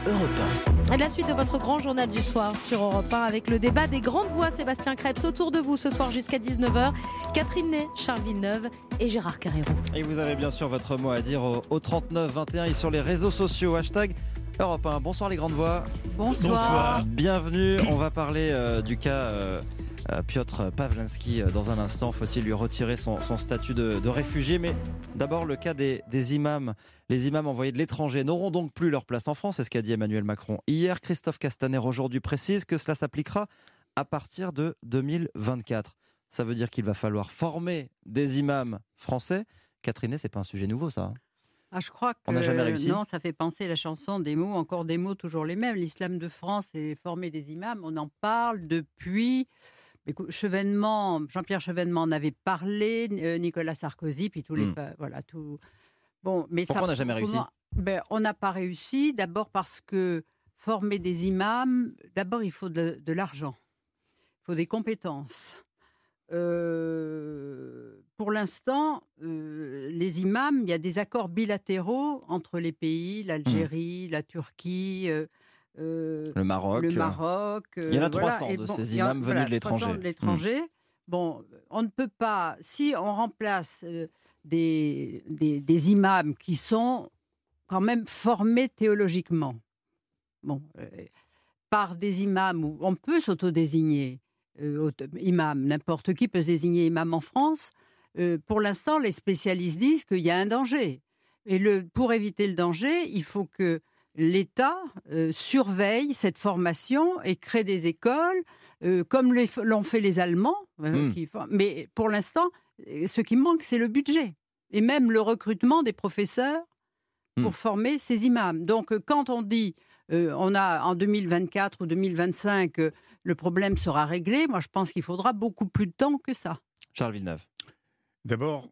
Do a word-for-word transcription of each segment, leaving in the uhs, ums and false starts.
Europe un. Et la suite de votre grand journal du soir sur Europe un avec le débat des grandes voix. Sébastien Krebs autour de vous ce soir jusqu'à dix-neuf heures. Catherine Ney, Charles Villeneuve et Gérard Carrérou. Et vous avez bien sûr votre mot à dire au, au trente-neuf vingt et un et sur les réseaux sociaux. Hashtag Europe un. Bonsoir les grandes voix. Bonsoir. Bonsoir. Bienvenue. On va parler euh, du cas euh, euh, Piotr Pawlenski euh, dans un instant. Faut-il lui retirer son, son statut de, de réfugié? Mais d'abord le cas des, des imams. Les imams envoyés de l'étranger n'auront donc plus leur place en France, c'est ce qu'a dit Emmanuel Macron hier. Christophe Castaner aujourd'hui précise que cela s'appliquera à partir de deux mille vingt-quatre. Ça veut dire qu'il va falloir former des imams français. Catherine, c'est pas un sujet nouveau ça? Ah, je crois que On n'a jamais réussi. Non, ça fait penser la chanson des mots, encore des mots, toujours les mêmes. L'islam de France et former des imams, on en parle depuis. Écoute, Chevènement, Jean-Pierre Chevènement en avait parlé, euh, Nicolas Sarkozy, puis tous les, Hmm. voilà, tout. Bon, mais Pourquoi ça, on n'a jamais réussi? Ben, on n'a pas réussi. D'abord parce que former des imams, d'abord il faut de, de l'argent, il faut des compétences. Euh, pour l'instant, euh, les imams, il y a des accords bilatéraux entre les pays, l'Algérie, mmh. la Turquie, euh, euh, le Maroc. Le Maroc il y en a euh, trois cents voilà. de bon, ces il y a, imams venus voilà, de l'étranger. de l'étranger. Mmh. Bon, on ne peut pas, si on remplace euh, des, des, des imams qui sont quand même formés théologiquement, bon, euh, par des imams où on peut s'autodésigner. Euh, imam, n'importe qui peut se désigner imam en France. Euh, pour l'instant, les spécialistes disent qu'il y a un danger. Et le, pour éviter le danger, il faut que l'État euh, surveille cette formation et crée des écoles, euh, comme les, l'ont fait les Allemands. Euh, mmh. qui, mais pour l'instant, ce qui manque, c'est le budget. Et même le recrutement des professeurs pour mmh. former ces imams. Donc, quand on dit euh, on a en deux mille vingt-quatre ou deux mille vingt-cinq... Euh, le problème sera réglé. Moi, je pense qu'il faudra beaucoup plus de temps que ça. Charles Villeneuve. D'abord,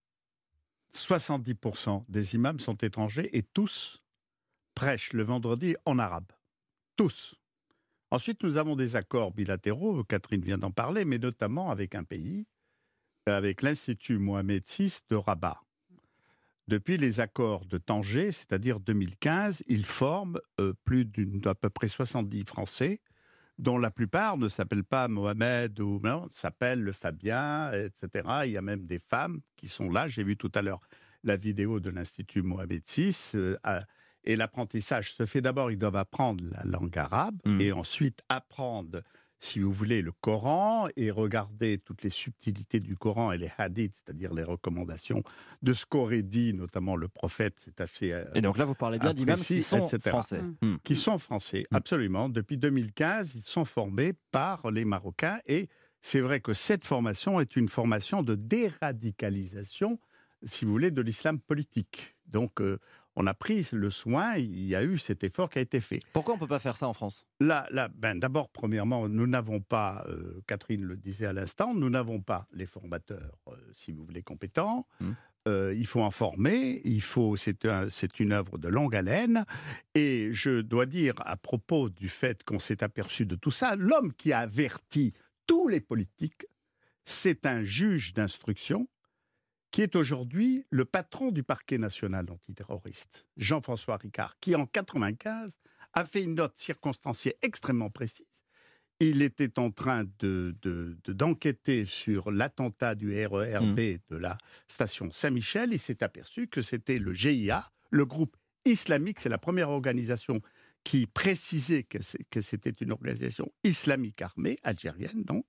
soixante-dix pour cent des imams sont étrangers et tous prêchent le vendredi en arabe. Tous. Ensuite, nous avons des accords bilatéraux, Catherine vient d'en parler, mais notamment avec un pays, avec l'Institut Mohamed six de Rabat. Depuis les accords de Tanger, c'est-à-dire deux mille quinze, ils forment euh, plus d'une, d'à peu près soixante-dix Français, dont la plupart ne s'appellent pas Mohamed ou non, s'appellent le Fabien, et cetera. Il y a même des femmes qui sont là. J'ai vu tout à l'heure la vidéo de l'Institut Mohamed six. Euh, et l'apprentissage se fait d'abord, ils doivent apprendre la langue arabe mmh. et ensuite apprendre, si vous voulez, le Coran et regarder toutes les subtilités du Coran et les hadiths, c'est-à-dire les recommandations de ce qu'aurait dit notamment le prophète. C'est assez euh, et donc là, vous parlez bien d'imams qui sont et cetera français. Mmh. Qui sont français, mmh. absolument. Depuis deux mille quinze, ils sont formés par les Marocains et c'est vrai que cette formation est une formation de déradicalisation, si vous voulez, de l'islam politique. Donc, euh, on a pris le soin, il y a eu cet effort qui a été fait. Pourquoi on ne peut pas faire ça en France ? Là, là ben, d'abord, premièrement, nous n'avons pas, euh, Catherine le disait à l'instant, nous n'avons pas les formateurs, euh, si vous voulez, compétents. Mmh. Euh, il faut en former, il faut, c'est, un, c'est une œuvre de longue haleine. Et je dois dire, à propos du fait qu'on s'est aperçu de tout ça, l'homme qui a averti tous les politiques, c'est un juge d'instruction qui est aujourd'hui le patron du parquet national antiterroriste, Jean-François Ricard, qui en quatre-vingt-quinze a fait une note circonstanciée extrêmement précise. Il était en train de, de, de, d'enquêter sur l'attentat du R E R B mmh. de la station Saint-Michel. Il s'est aperçu que c'était le G I A, le groupe islamique, c'est la première organisation qui précisait que, c'est, que c'était une organisation islamique armée, algérienne donc.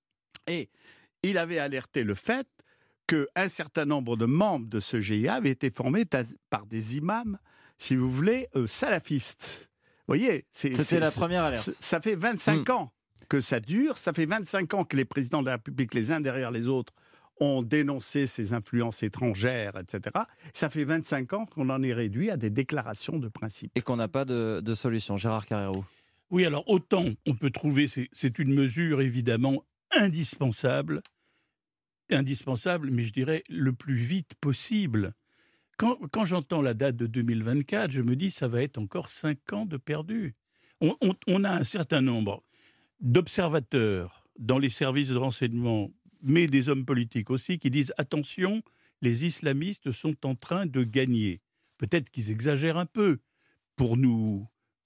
Et il avait alerté le fait qu'un certain nombre de membres de ce G I A avaient été formés ta- par des imams, si vous voulez, euh, salafistes. Vous voyez, c'est, c'était c'est, la c'est, première alerte. Ça fait vingt-cinq mmh. ans que ça dure, ça fait vingt-cinq ans que les présidents de la République, les uns derrière les autres, ont dénoncé ces influences étrangères, et cetera. Ça fait vingt-cinq ans qu'on en est réduit à des déclarations de principe. Et qu'on n'a pas de, de solution. Gérard Carrérou. Oui, alors autant on peut trouver, c'est, c'est une mesure évidemment indispensable, indispensable, mais je dirais le plus vite possible. Quand, quand j'entends la date de deux mille vingt-quatre, je me dis ça va être encore cinq ans de perdu. On, on, on a un certain nombre d'observateurs dans les services de renseignement, mais des hommes politiques aussi, qui disent attention, les islamistes sont en train de gagner. Peut-être qu'ils exagèrent un peu pour nous,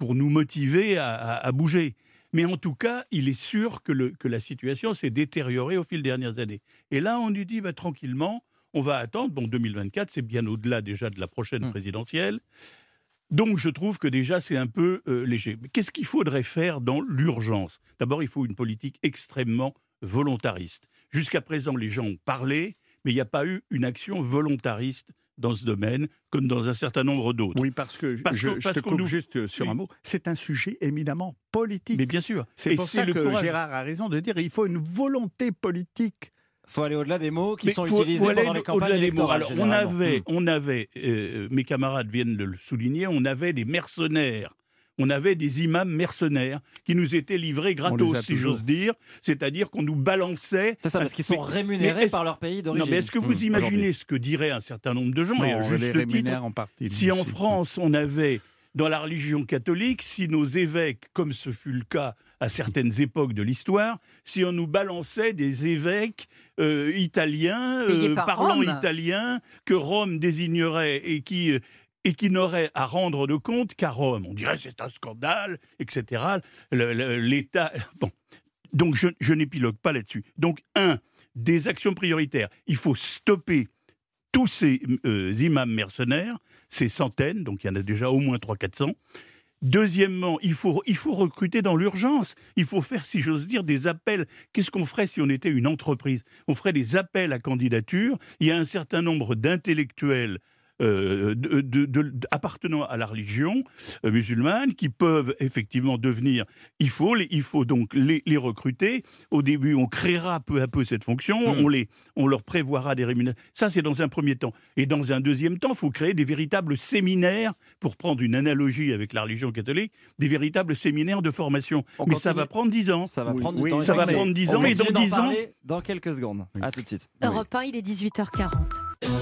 pour nous motiver à, à, à bouger. Mais en tout cas, il est sûr que, le, que la situation s'est détériorée au fil des dernières années. Et là, on nous dit bah, tranquillement, on va attendre. Bon, deux mille vingt-quatre, c'est bien au-delà déjà de la prochaine mmh. présidentielle. Donc, je trouve que déjà, c'est un peu euh, léger. Mais qu'est-ce qu'il faudrait faire dans l'urgence ? D'abord, il faut une politique extrêmement volontariste. Jusqu'à présent, les gens ont parlé, mais il n'y a pas eu une action volontariste dans ce domaine, comme dans un certain nombre d'autres. Oui, parce que parce je, que, je parce te coupe nous... juste sur oui. un mot, c'est un sujet éminemment politique. Mais bien sûr. C'est Et pour c'est ça le que courage. Gérard a raison de dire qu'il faut une volonté politique. Il faut aller au-delà des mots qui Mais sont faut, utilisés faut pendant les campagnes électorales. Alors, on avait, on avait euh, mes camarades viennent de le souligner, on avait des mercenaires. On avait des imams mercenaires qui nous étaient livrés gratos, si j'ose dire. C'est-à-dire qu'on nous balançait... C'est ça, parce qu'ils sont mais, rémunérés par leur pays d'origine. Non, mais est-ce que vous mmh, imaginez ce que dirait un certain nombre de gens non, et à juste les rémunère titre, en partie. Si en France, on avait, dans la religion catholique, si nos évêques, comme ce fut le cas à certaines époques de l'histoire, si on nous balançait des évêques euh, italiens, euh, parlant Rome. italien, que Rome désignerait et qui... Euh, et qui n'aurait à rendre de compte qu'à Rome. On dirait c'est un scandale, et cetera. Le, le, L'État... Bon. Donc, je, je n'épilogue pas là-dessus. Donc, un, des actions prioritaires. Il faut stopper tous ces euh, imams mercenaires, ces centaines, donc il y en a déjà au moins trois cents à quatre cents. Deuxièmement, il faut, il faut recruter dans l'urgence. Il faut faire, si j'ose dire, des appels. Qu'est-ce qu'on ferait si on était une entreprise ? On ferait des appels à candidature. Il y a un certain nombre d'intellectuels Euh, de, de, de, appartenant à la religion euh, musulmane qui peuvent effectivement devenir, il faut, les, il faut donc les, les recruter. Au début, on créera peu à peu cette fonction, mmh. on, les, on leur prévoira des rémunérations. Ça, c'est dans un premier temps. Et dans un deuxième temps, il faut créer des véritables séminaires, pour prendre une analogie avec la religion catholique, des véritables séminaires de formation. On Mais continue. ça va prendre dix ans. Ça va oui, prendre du oui, temps. Ça va prendre dix ans et dans dix ans... Dans quelques secondes. Oui. À tout de suite. Europe un, il est dix-huit heures quarante.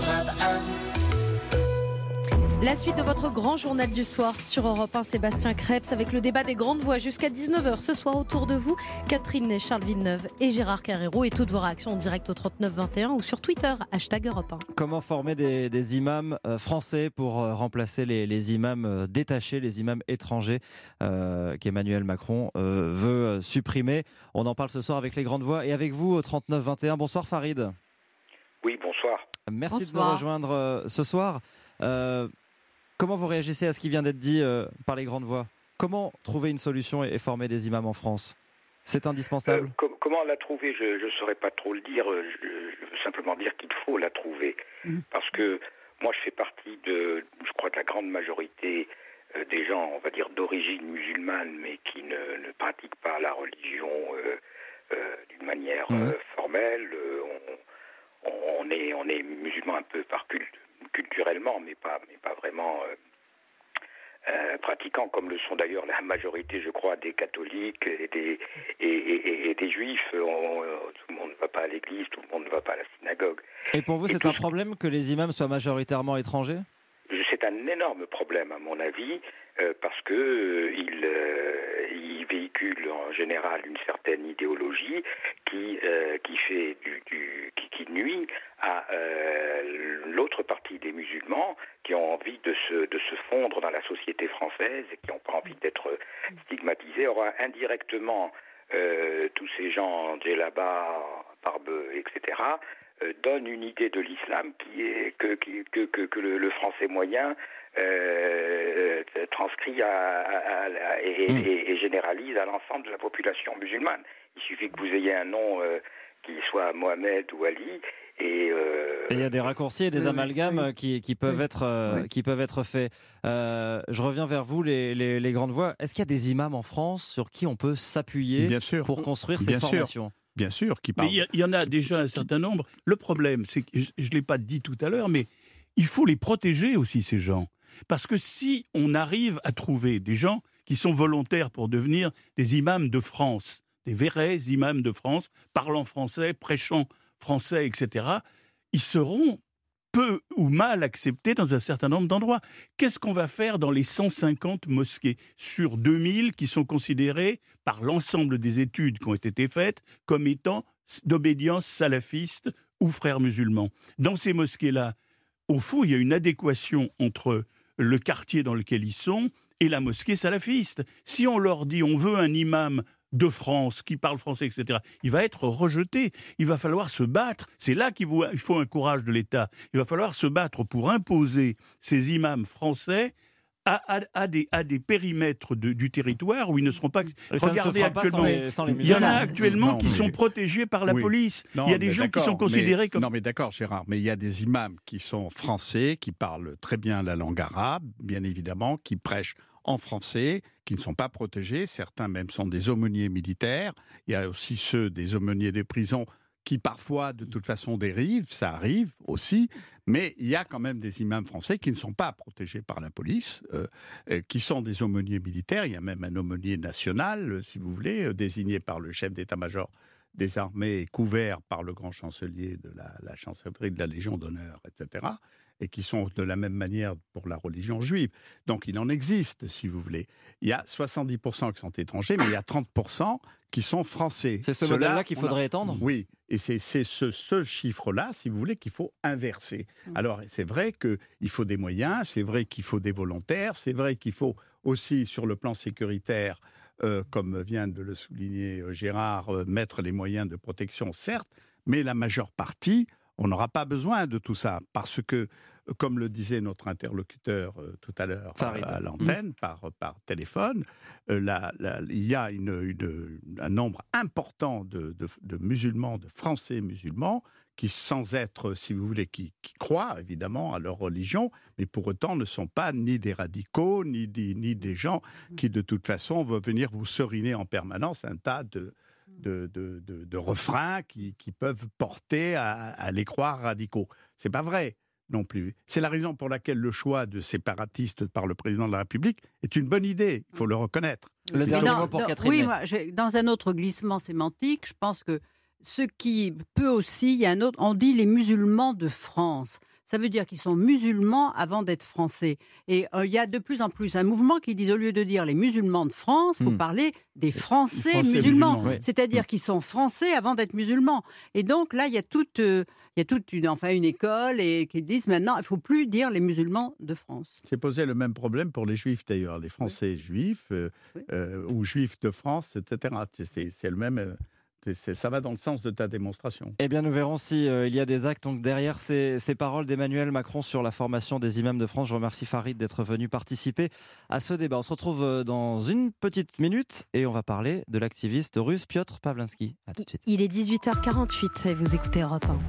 La suite de votre grand journal du soir sur Europe un, Sébastien Krebs, avec le débat des grandes voix jusqu'à dix-neuf heures ce soir autour de vous. Catherine Ney, Charles Villeneuve et Gérard Carrero, et toutes vos réactions en direct au trente-neuf vingt et un ou sur Twitter, hashtag Europe un. Comment former des, des imams euh, français pour euh, remplacer les, les imams euh, détachés, les imams étrangers euh, qu'Emmanuel Macron euh, veut euh, supprimer. On en parle ce soir avec les grandes voix et avec vous au trente-neuf vingt et un. Bonsoir Farid. Oui, bonsoir. Merci bonsoir. de nous rejoindre euh, ce soir. Euh, Comment vous réagissez à ce qui vient d'être dit euh, par les grandes voix ? Comment trouver une solution et, et former des imams en France ? C'est indispensable euh, com- Comment la trouver ? Je ne saurais pas trop le dire. Je, je veux simplement dire qu'il faut la trouver. Mmh. Parce que moi, je fais partie de, je crois, de la grande majorité euh, des gens, on va dire, d'origine musulmane, mais qui ne, ne pratiquent pas la religion euh, euh, d'une manière mmh. euh, formelle. Euh, on, on, est, on est musulman un peu par culte. culturellement, mais pas, mais pas vraiment euh, euh, pratiquants, comme le sont d'ailleurs la majorité, je crois, des catholiques et des, et, et, et des juifs. On, tout le monde ne va pas à l'église, tout le monde ne va pas à la synagogue. Et pour vous, et c'est un problème que les imams soient majoritairement étrangers ? C'est un énorme problème, à mon avis, euh, parce que euh, il, euh, il véhicule en général une certaine idéologie qui euh, qui fait du, du qui, qui nuit à euh, l'autre partie des musulmans qui ont envie de se de se fondre dans la société française et qui n'ont pas envie d'être stigmatisés. Or, indirectement, euh, tous ces gens djellaba, barbeux, et cetera Euh, donne une idée de l'islam qui est que que que, que le, le français moyen euh, transcrit à, à, à, et, mmh. et, et généralise à l'ensemble de la population musulmane. Il suffit que vous ayez un nom euh, qui soit Mohamed ou Ali. Et euh... il y a des raccourcis et des oui, amalgames oui. Qui, qui, peuvent oui. être, euh, oui. qui peuvent être faits. Euh, je reviens vers vous, les, les, les grandes voix. Est-ce qu'il y a des imams en France sur qui on peut s'appuyer Bien sûr. pour construire ces Bien formations ? Sûr. Bien sûr, qui parle. Mais il y, y en a déjà un certain nombre. Le problème, c'est que, je ne l'ai pas dit tout à l'heure, mais il faut les protéger aussi, ces gens. Parce que si on arrive à trouver des gens qui sont volontaires pour devenir des imams de France, des vrais imams de France, parlant français, prêchant français, et cetera, ils seront peu ou mal acceptés dans un certain nombre d'endroits. Qu'est-ce qu'on va faire dans les cent cinquante mosquées sur deux mille qui sont considérées par l'ensemble des études qui ont été faites comme étant d'obédience salafiste ou frères musulmans ? Dans ces mosquées-là, au fond, il y a une adéquation entre le quartier dans lequel ils sont et la mosquée salafiste. Si on leur dit on veut un imam de France, qui parle français, et cetera, il va être rejeté. Il va falloir se battre. C'est là qu'il faut, il faut un courage de l'État. Il va falloir se battre pour imposer ces imams français à, à, à, des, à des périmètres de, du territoire où ils ne seront pas... Regardez actuellement, les, sans les il y en a actuellement non, qui mais... sont protégés par la oui. police. Non, il y a des gens qui sont considérés mais, comme... Non mais d'accord Gérard, mais il y a des imams qui sont français, qui parlent très bien la langue arabe, bien évidemment, qui prêchent en français, qui ne sont pas protégés. Certains même sont des aumôniers militaires. Il y a aussi ceux des aumôniers des prisons qui parfois, de toute façon, dérivent. Ça arrive aussi. Mais il y a quand même des imams français qui ne sont pas protégés par la police, euh, euh, qui sont des aumôniers militaires. Il y a même un aumônier national, euh, si vous voulez, euh, désigné par le chef d'état-major des armées, couvert par le grand chancelier de la, la chancellerie de la Légion d'honneur, et cetera, et qui sont de la même manière pour la religion juive. Donc il en existe, si vous voulez. Il y a soixante-dix pour cent qui sont étrangers, mais il y a trente pour cent qui sont français. C'est ce modèle-là qu'il faudrait a... étendre ? Oui, et c'est, c'est ce, ce chiffre-là, si vous voulez, qu'il faut inverser. Alors c'est vrai qu'il faut des moyens, c'est vrai qu'il faut des volontaires, c'est vrai qu'il faut aussi, sur le plan sécuritaire, euh, comme vient de le souligner Gérard, euh, mettre les moyens de protection, certes, mais la majeure partie, on n'aura pas besoin de tout ça, parce que, comme le disait notre interlocuteur euh, tout à l'heure à, à l'antenne, mmh. par, par téléphone, euh, la, la, il y a une, une, un nombre important de, de, de musulmans, de Français musulmans, qui, sans être, si vous voulez, qui, qui croient évidemment à leur religion, mais pour autant ne sont pas ni des radicaux, ni des, ni des gens qui, de toute façon, vont venir vous seriner en permanence un tas de... De, de, de, de refrains qui, qui peuvent porter à, à les croire radicaux. C'est pas vrai non plus. C'est la raison pour laquelle le choix de séparatistes par le président de la République est une bonne idée, il faut le reconnaître. Le dernier mot pour dans, Catherine. Oui, moi, dans un autre glissement sémantique, je pense que ce qui peut aussi, il y a un autre, on dit les musulmans de France. Ça veut dire qu'ils sont musulmans avant d'être français. Et euh, il y a de plus en plus un mouvement qui dit, au lieu de dire les musulmans de France, il faut mmh. parler des Français, Français musulmans. musulmans oui. C'est-à-dire mmh. qu'ils sont Français avant d'être musulmans. Et donc là, il y a toute, euh, il y a toute une, enfin, une école et, qui disent maintenant, il ne faut plus dire les musulmans de France. C'est posé le même problème pour les Juifs d'ailleurs. Les Français oui. juifs euh, oui. euh, ou Juifs de France, et cetera. C'est, c'est le même... Euh, C'est, ça va dans le sens de ta démonstration. Eh bien, nous verrons si euh, il y a des actes donc, derrière ces, ces paroles d'Emmanuel Macron sur la formation des imams de France. Je remercie Farid d'être venu participer à ce débat. On se retrouve dans une petite minute et on va parler de l'activiste russe Piotr Pawlenski. À tout de suite. Il est dix-huit heures quarante-huit et vous écoutez Europe un.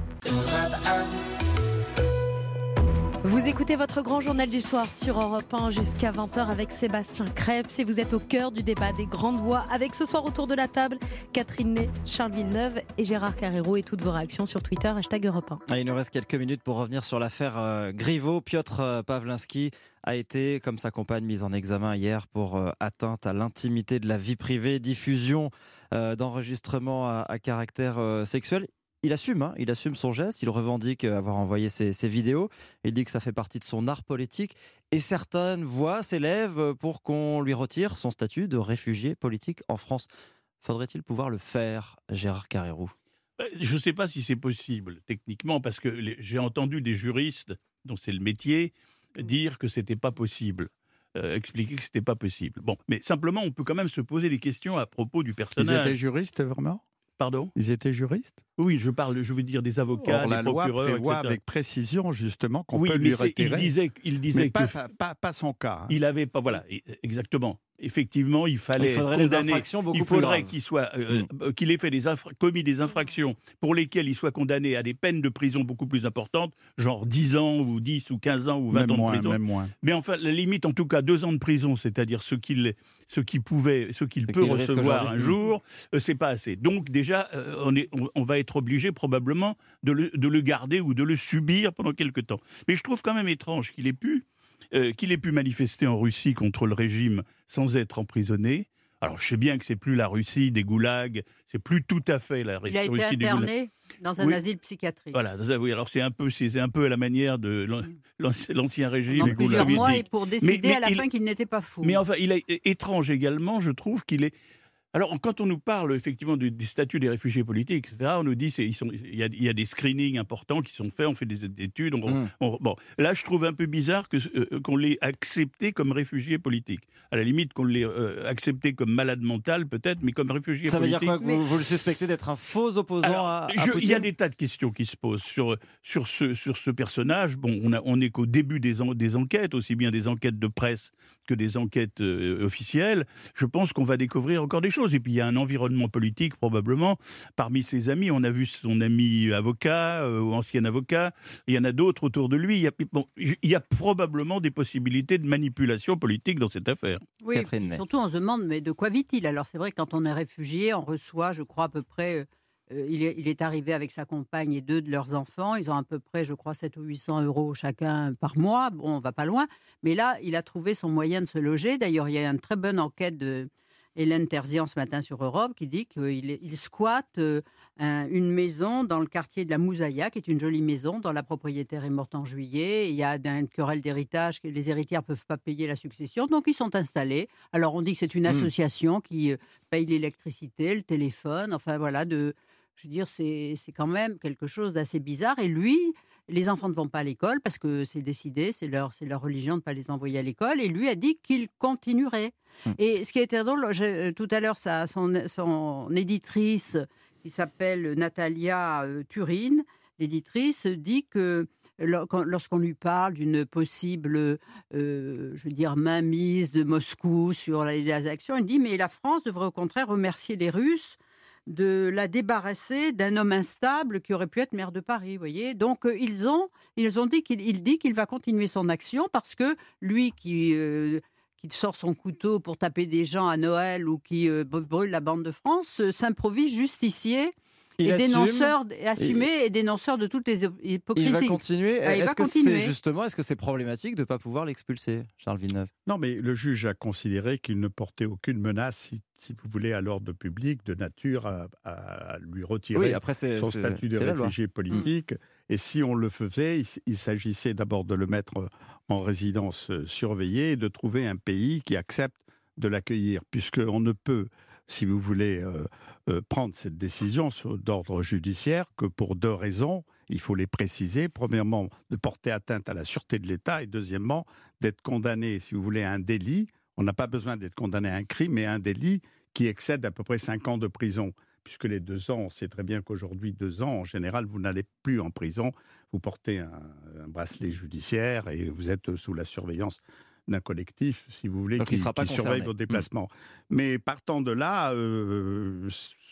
Vous écoutez votre grand journal du soir sur Europe un jusqu'à vingt heures avec Sébastien Crêpes et vous êtes au cœur du débat des grandes voix avec ce soir autour de la table Catherine Ney, Charles Villeneuve et Gérard Carrero et toutes vos réactions sur Twitter, hashtag Europe un. Ah, il nous reste quelques minutes pour revenir sur l'affaire euh, Griveaux. Piotr euh, Pawlenski a été, comme sa compagne, mise en examen hier pour euh, atteinte à l'intimité de la vie privée, diffusion euh, d'enregistrements à, à caractère euh, sexuel. Il assume, hein, il assume son geste, il revendique avoir envoyé ses, ses vidéos, il dit que ça fait partie de son art politique et certaines voix s'élèvent pour qu'on lui retire son statut de réfugié politique en France. Faudrait-il pouvoir le faire, Gérard Carrero ? Je ne sais pas si c'est possible techniquement parce que les, j'ai entendu des juristes, dont c'est le métier, dire que ce n'était pas possible. Euh, expliquer que ce n'était pas possible. Bon, mais simplement, on peut quand même se poser des questions à propos du personnage. Ils étaient juristes, vraiment ? Pardon ? Ils étaient juristes ? Oui, je parle, je veux dire des avocats, Or, des la procureurs, loi prévoit et cetera avec précision justement qu'on oui, peut mais lui retirer. Il disait, il disait mais pas, que pas, pas, pas son cas. Hein. Il avait pas, voilà, exactement. Effectivement, il fallait il faudrait condamner. Des infractions beaucoup il faudrait plus qu'il soit, euh, mmh. qu'il ait fait des infra- commis des infractions pour lesquelles il soit condamné à des peines de prison beaucoup plus importantes, genre dix ans ou dix ou quinze ans ou vingt même ans moins, de prison. Même moins. Mais enfin, la limite, en tout cas, deux ans de prison, c'est-à-dire ce qu'il, ce qu'il pouvait, ce qu'il ce peut qu'il recevoir un jour, euh, c'est pas assez. Donc déjà, euh, on est, on, on va être obligé probablement de le, de le garder ou de le subir pendant quelque temps. Mais je trouve quand même étrange qu'il ait pu. Euh, qu'il ait pu manifester en Russie contre le régime sans être emprisonné. Alors, je sais bien que c'est plus la Russie des goulags, c'est plus tout à fait la Russie des goulags. Il a été interné dans un oui. asile psychiatrique. Voilà, oui, alors c'est un peu, c'est un peu à la manière de l'ancien régime. Pendant plusieurs mois et pour décider mais, mais à la il, fin qu'il n'était pas fou. Mais enfin, il est étrange également, je trouve qu'il est Alors, quand on nous parle effectivement du, des statuts des réfugiés politiques, et cetera, on nous dit qu'il y, y a des screenings importants qui sont faits, on fait des études. On, mmh. on, bon, là, je trouve un peu bizarre que, euh, qu'on l'ait accepté comme réfugié politique. À la limite, qu'on l'ait euh, accepté comme malade mental, peut-être, mais comme réfugié Ça politique. Ça veut dire quoi que vous, vous le suspectez d'être un faux opposant Alors, à, à je, Poutine ? Il y a des tas de questions qui se posent sur, sur, ce, sur ce personnage. Bon, on, a, on est qu'au début des, en, des enquêtes, aussi bien des enquêtes de presse que des enquêtes euh, officielles. Je pense qu'on va découvrir encore des choses. Et puis, il y a un environnement politique, probablement. Parmi ses amis, on a vu son ami avocat, euh, ou ancien avocat. Il y en a d'autres autour de lui. Il y a, bon, il y a probablement des possibilités de manipulation politique dans cette affaire. Oui, Catherine, surtout on se demande, mais de quoi vit-il ? Alors, c'est vrai que quand on est réfugié, on reçoit, je crois, à peu près... Euh, il, est, il est arrivé avec sa compagne et deux de leurs enfants. Ils ont à peu près, je crois, sept ou huit cents euros chacun par mois. Bon, on va pas loin. Mais là, il a trouvé son moyen de se loger. D'ailleurs, il y a une très bonne enquête de Hélène Terzian ce matin sur Europe qui dit qu'il il squatte euh, un, une maison dans le quartier de la Mouzaïa, qui est une jolie maison dont la propriétaire est morte en juillet. Il y a une querelle d'héritage, que les héritières ne peuvent pas payer la succession, donc ils sont installés. Alors on dit que c'est une association mmh. qui euh, paye l'électricité, le téléphone, enfin voilà, de, je veux dire, c'est, c'est quand même quelque chose d'assez bizarre. Et lui... Les enfants ne vont pas à l'école parce que c'est décidé, c'est leur, c'est leur religion de ne pas les envoyer à l'école. Et lui a dit qu'il continuerait. Mmh. Et ce qui était drôle, je, tout à l'heure, ça, son, son éditrice, qui s'appelle Natalia euh, Turine, l'éditrice dit que lorsqu'on lui parle d'une possible, euh, je veux dire, mainmise de Moscou sur les, les actions, elle dit mais la France devrait au contraire remercier les Russes de la débarrasser d'un homme instable qui aurait pu être maire de Paris, vous voyez. Donc euh, ils ont, ils ont dit qu'il il dit qu'il va continuer son action parce que lui qui euh, qui sort son couteau pour taper des gens à Noël ou qui euh, brûle la bande de France euh, s'improvise justicier. Il et assume, dénonceur, assumé et, et dénonceur de toutes les hypocrisies. Il va continuer. Ah, il est-ce va que continuer. c'est justement, est-ce que c'est problématique de ne pas pouvoir l'expulser, Charles Villeneuve ? Non, mais le juge a considéré qu'il ne portait aucune menace, si, si vous voulez, à l'ordre public, de nature à, à lui retirer oui, après c'est, son c'est, statut de réfugié politique. Mmh. Et si on le faisait, il, il s'agissait d'abord de le mettre en résidence surveillée et de trouver un pays qui accepte de l'accueillir, puisqu'on ne peut, si vous voulez, euh, euh, prendre cette décision sur, d'ordre judiciaire que pour deux raisons. Il faut les préciser. Premièrement, de porter atteinte à la sûreté de l'État et deuxièmement, d'être condamné, si vous voulez, à un délit. On n'a pas besoin d'être condamné à un crime, mais à un délit qui excède à peu près cinq ans de prison. Puisque les deux ans, on sait très bien qu'aujourd'hui, deux ans, en général, vous n'allez plus en prison. Vous portez un, un bracelet judiciaire et vous êtes sous la surveillance d'un collectif, si vous voulez, donc qui, qui qui surveille vos déplacements. Mmh. Mais partant de là, euh,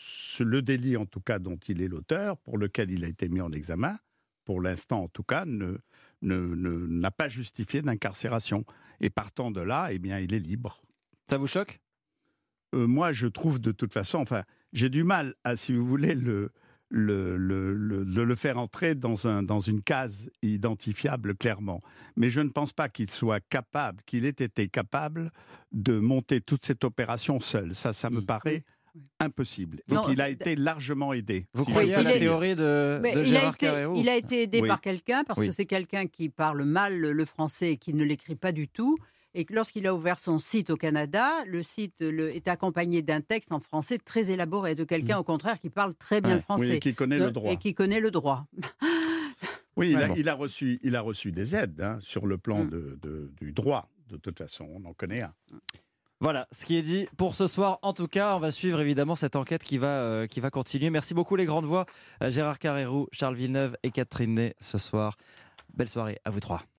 le délit, en tout cas, dont il est l'auteur, pour lequel il a été mis en examen, pour l'instant, en tout cas, ne, ne, ne, n'a pas justifié d'incarcération. Et partant de là, eh bien, il est libre. Ça vous choque ? euh, Moi, je trouve de toute façon, enfin, j'ai du mal à, si vous voulez, le... Le, le, le, le, le faire entrer dans, un, dans une case identifiable clairement. Mais je ne pense pas qu'il soit capable, qu'il ait été capable de monter toute cette opération seul. Ça, ça me paraît impossible. Donc non, il a été largement aidé. Vous si croyez à la théorie de, de Gérard Carrérou ? Il a été aidé oui. par quelqu'un, parce oui. que c'est quelqu'un qui parle mal le français et qui ne l'écrit pas du tout. Et que lorsqu'il a ouvert son site au Canada, le site le, est accompagné d'un texte en français très élaboré, de quelqu'un mmh. au contraire qui parle très bien ouais. le français. Oui, et qui connaît de, le droit. Et qui connaît le droit. Oui, il a, il, a reçu, il a reçu des aides hein, sur le plan mmh. de, de, du droit. De toute façon, on en connaît un. Voilà ce qui est dit pour ce soir. En tout cas, on va suivre évidemment cette enquête qui va, euh, qui va continuer. Merci beaucoup les grandes voix. Gérard Carrérou, Charles Villeneuve et Catherine Ney ce soir. Belle soirée à vous trois.